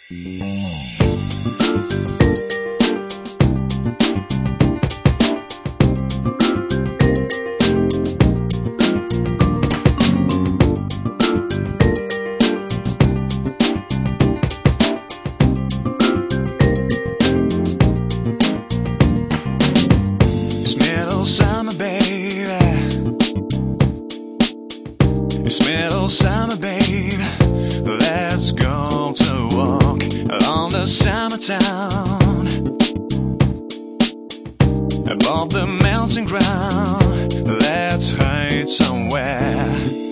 It's middle summer, babe. Let's go to walk along the summer town, above the melting ground. Let's hide somewhere.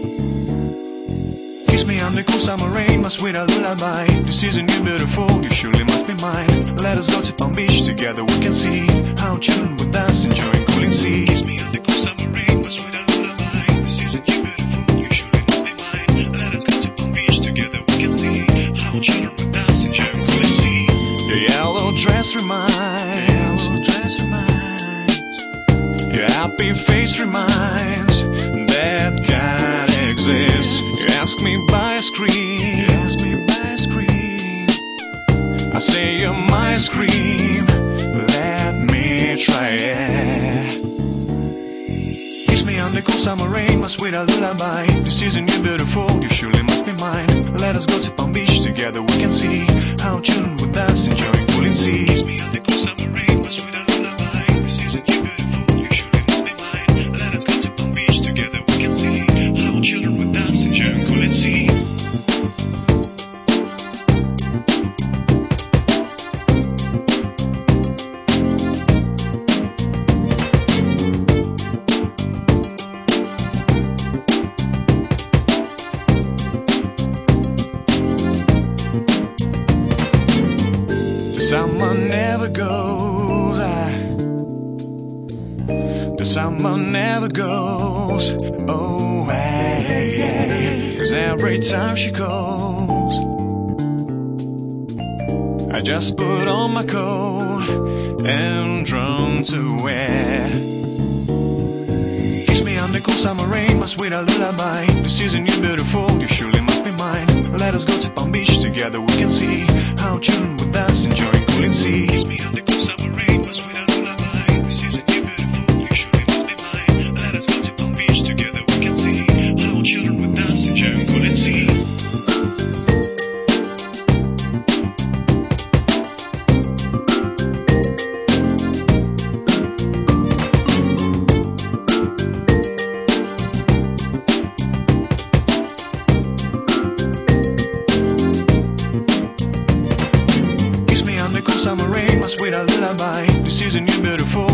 Kiss me on the cool summer rain, my sweet lullaby. This isn't you beautiful, you surely must be mine. Let us go to Palm Beach, together we can see how children with us enjoying cooling sea. Kiss me on the cool summer rain, my sweet lullaby. This isn't you beautiful, you surely must be mine. Let us go to Palm Beach, together we can see how children with us enjoying cooling sea. Your yellow dress reminds, your happy face reminds that God exists. You ask me by a scream, I say you're my scream. Let me try it. Kiss me on the cool summer rain, my sweet lullaby. This isn't you beautiful, you surely must be mine. Let us go to Palm Beach, together we can see how children with us enjoying cooling sea. Kiss me on the cool summer rain, my sweet lullaby. This isn't you beautiful, you surely must be mine. Let us go to Palm Beach, together we can see how children with us enjoying cooling sea. The summer never goes, the summer never goes away. 'Cause every time she calls, I just put on my coat and drawn to wear. Kiss me on the cool summer rain, my sweet lullaby. This isn't you beautiful, you surely must be mine. Let us go to Palm Beach, together we can see how children with us enjoying cooling sea. Kiss me on the cool summer rain, my sweet lullaby. This isn't you beautiful, you surely must be mine. Let us go to Palm Beach, together we can see how children with us enjoying cooling sea. Summer rain, my sweet lullaby. This isn't you beautiful,